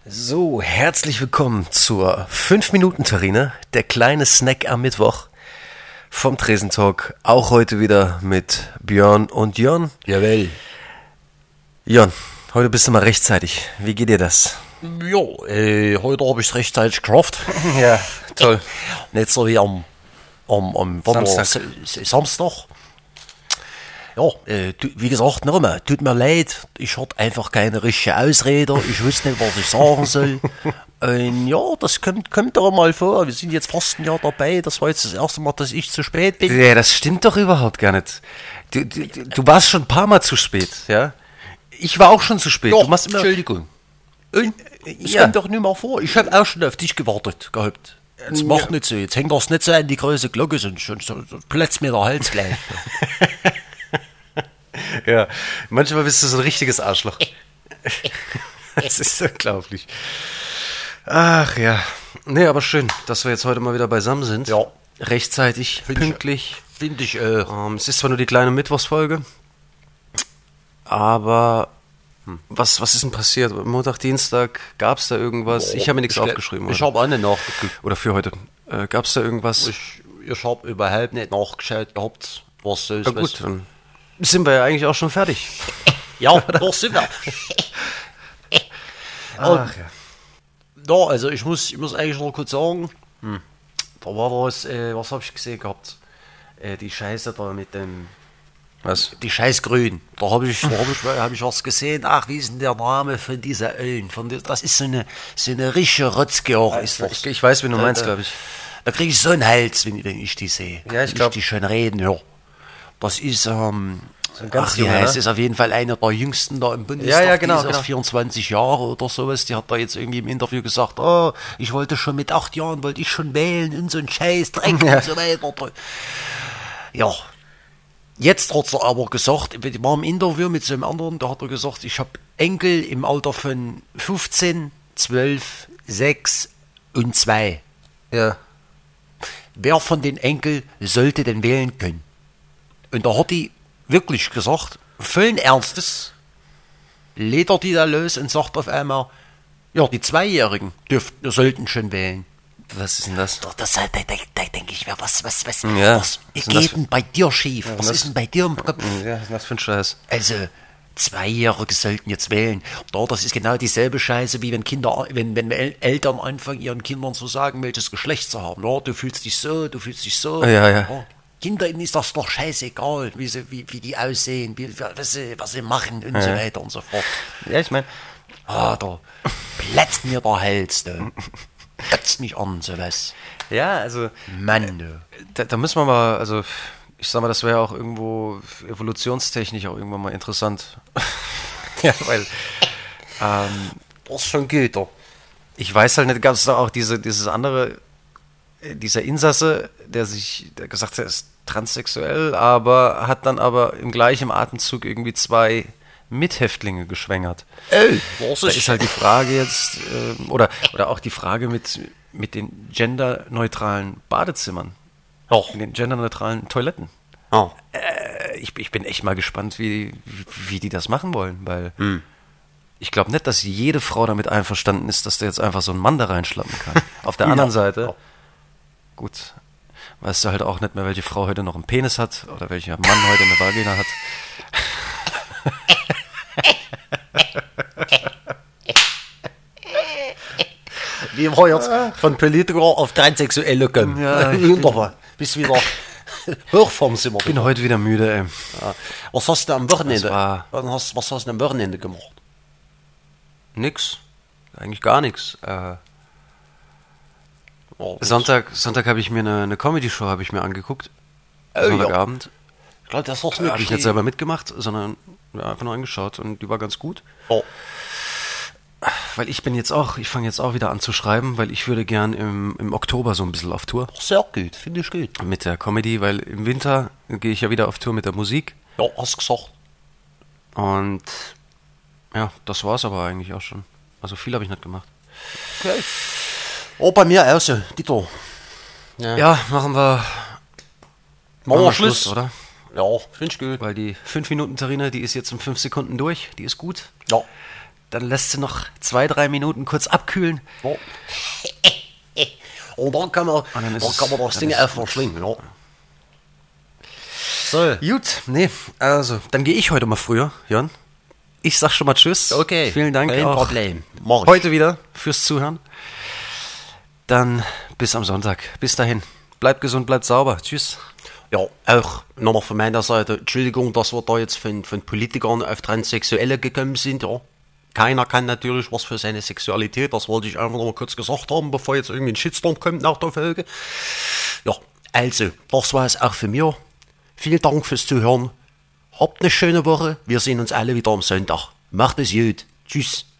So, herzlich willkommen zur 5-Minuten-Terrine, der kleine Snack am Mittwoch vom Tresentalk. Auch heute wieder mit Björn und Jörn. Jawohl. Jörn, heute bist du mal rechtzeitig. Wie geht dir das? Ja, heute habe ich es rechtzeitig geschafft. Ja, toll. Nicht so wie am Samstag. Samstag. Ja, wie gesagt, nochmal, tut mir leid, ich hatte einfach keine richtige Ausrede, ich wusste nicht, was ich sagen soll. Ja, das kommt doch mal vor, wir sind jetzt fast ein Jahr dabei, das war jetzt das erste Mal, dass ich zu spät bin. Ja, das stimmt doch überhaupt gar nicht. Du warst schon ein paar Mal zu spät, ja? Ich war auch schon zu spät. Ja, Du machst immer... Entschuldigung. Und, es Ja. kommt doch nicht mal vor, ich habe auch schon auf dich gewartet gehabt. Jetzt mach nicht so, jetzt hängt das nicht so an die große Glocke, sonst platzt mir der Hals gleich. Ja, manchmal bist du so ein richtiges Arschloch. Das ist unglaublich. Ach ja. Nee, aber schön, dass wir jetzt heute mal wieder beisammen sind. Ja. Rechtzeitig, pünktlich. Finde ich, Es ist zwar nur die kleine Mittwochsfolge, aber was ist denn passiert? Montag, Dienstag, gab es da irgendwas? Ich habe mir nichts aufgeschrieben. Ich Oder? habe auch nicht nachgeguckt. Oder für heute. Gab es da irgendwas? Ich habe überhaupt nicht nachgeschaut gehabt, was so ist. Na gut, dann sind wir ja eigentlich auch schon fertig. Ja, da sind wir. Ach ja. Ja, also ich muss eigentlich noch kurz sagen, da war was habe ich gesehen gehabt? Die Scheiße da mit dem, Was? die Scheißgrün. Da habe ich was gesehen. Ach, wie ist denn der Name von dieser Ölen? Das ist so eine richtige Rotzgeorg ist das. Ich weiß, wie du meinst, glaube ich. Da kriege ich so einen Hals, wenn ich die sehe. Ja, ich Wenn glaub- die schön reden höre. Das ist, ganz wie junger, heißt ne? es, auf jeden Fall einer der jüngsten da im Bundestag. Ja, genau, Die ist genau. erst 24 Jahre oder sowas. Die hat da jetzt irgendwie im Interview gesagt, oh, ich wollte schon mit 8 Jahren, wollte ich schon wählen und so ein Scheiß, Dreck Ja. und so weiter. Ja. Jetzt hat er aber gesagt, ich war im Interview mit so einem anderen, da hat er gesagt, ich habe Enkel im Alter von 15, 12, 6 und 2. Ja. Wer von den Enkel sollte denn wählen können? Und da hat die wirklich gesagt, vollen Ernstes, lädt er die da los und sagt auf einmal, ja, die Zweijährigen sollten schon wählen. Was ist denn das? Da denke ich mir, was Ja, was ist denn das geht denn bei dir schief? Was das- ist denn bei dir im Kopf? Ja, was ist das für ein Scheiß? Also, Zweijährige sollten jetzt wählen. Da, das ist genau dieselbe Scheiße, wie wenn Eltern anfangen, ihren Kindern zu sagen, welches Geschlecht sie haben. Ja, du fühlst dich so, du fühlst dich so. Ja. Kindern ist das doch scheißegal, wie die aussehen, was sie machen und so weiter und so fort. Ja, ich meine... Da platzt mir der Hals, du. Kotzt mich an, sowas. Ja, also... Mann, du. Da müssen wir mal, also ich sag mal, das wäre auch irgendwo evolutionstechnisch auch irgendwann mal interessant. Ja, weil Das ist schon gut, doch. ich weiß halt nicht, gab es da auch dieses andere, dieser Insasse, der gesagt hat, er ist transsexuell, aber hat dann aber im gleichen Atemzug irgendwie 2 Mithäftlinge geschwängert. Das Da ist halt die Frage jetzt, oder auch die Frage mit den genderneutralen Badezimmern. Doch. In den genderneutralen Toiletten. Ja. Ich bin echt mal gespannt, wie die das machen wollen, weil ich glaube nicht, dass jede Frau damit einverstanden ist, dass der jetzt einfach so einen Mann da reinschlappen kann. Auf der anderen Seite, gut, weißt du halt auch nicht mehr, welche Frau heute noch einen Penis hat oder welcher Mann heute eine Vagina hat. Wie wir jetzt von Politiker auf Transsexuelle kommen. Ja, Wunderbar. Bist wieder hoch vom Zimmer. Ich bin heute wieder müde, ey. Ja. Was hast du am Wochenende? Das Was hast du am Wochenende gemacht? Nix. Eigentlich gar nichts. Sonntag habe ich mir eine Comedy-Show habe ich mir angeguckt. Sonntagabend. Ich glaube, das war's Habe ich nicht selber mitgemacht, sondern einfach nur angeschaut und die war ganz gut. Oh. Weil ich fange jetzt auch wieder an zu schreiben, weil ich würde gern im Oktober so ein bisschen auf Tour Sehr gut, finde ich gut. mit der Comedy, weil im Winter gehe ich ja wieder auf Tour mit der Musik Ja, hast gesagt. und ja, das war's aber eigentlich auch schon. Also viel habe ich nicht gemacht. Okay. Oh, bei mir auch so, Dieter. Ja, machen wir Schluss, oder? Ja, finde ich gut. Weil die 5-Minuten-Terrine, die ist jetzt in 5 Sekunden durch, die ist gut. Ja. dann lässt du noch 2-3 Minuten kurz abkühlen. Ja. Und dann kann man, dann das Ding einfach verschlingen. Ja. So. Gut, nee, also, dann gehe ich heute mal früher, Jörn. Ich sag schon mal Tschüss. Okay. Vielen Dank Kein auch Problem. Mach ich. heute wieder fürs Zuhören. Dann bis am Sonntag. Bis dahin. Bleibt gesund, bleibt sauber. Tschüss. Ja, auch nochmal von meiner Seite, Entschuldigung, dass wir da jetzt von Politikern auf Transsexuelle gekommen sind, ja. Keiner kann natürlich was für seine Sexualität, das wollte ich einfach nochmal kurz gesagt haben, bevor jetzt irgendwie ein Shitstorm kommt nach der Folge. Ja, also, das war es auch für mir. Vielen Dank fürs Zuhören. Habt eine schöne Woche. Wir sehen uns alle wieder am Sonntag. Macht es gut. Tschüss.